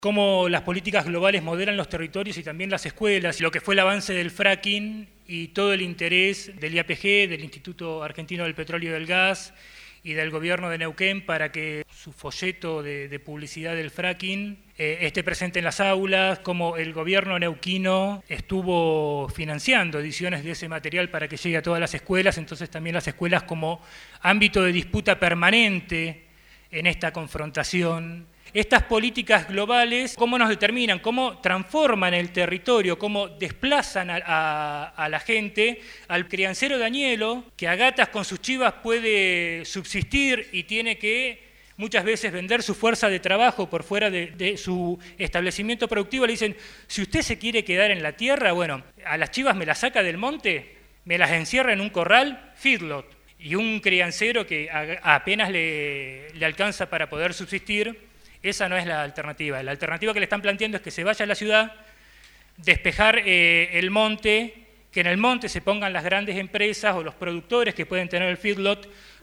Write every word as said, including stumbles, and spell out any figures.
cómo las políticas globales modelan los territorios y también las escuelas, lo que fue el avance del fracking y todo el interés del I A P G, del Instituto Argentino del Petróleo y del Gas y del gobierno de Neuquén para que su folleto de, de publicidad del fracking eh, esté presente en las aulas, cómo el gobierno neuquino estuvo financiando ediciones de ese material para que llegue a todas las escuelas, entonces también las escuelas como ámbito de disputa permanente en esta confrontación. Estas políticas globales, ¿cómo nos determinan? ¿Cómo transforman el territorio? ¿Cómo desplazan a, a, a la gente? Al criancero de Añelo, que a gatas con sus chivas puede subsistir y tiene que muchas veces vender su fuerza de trabajo por fuera de, de su establecimiento productivo, le dicen, si usted se quiere quedar en la tierra, bueno, a las chivas me las saca del monte, me las encierra en un corral, feedlot. Y un criancero que a, apenas le, le alcanza para poder subsistir, esa no es la alternativa. La alternativa que le están planteando es que se vaya a la ciudad, despejar eh, el monte, que en el monte se pongan las grandes empresas o los productores que pueden tener el feedlot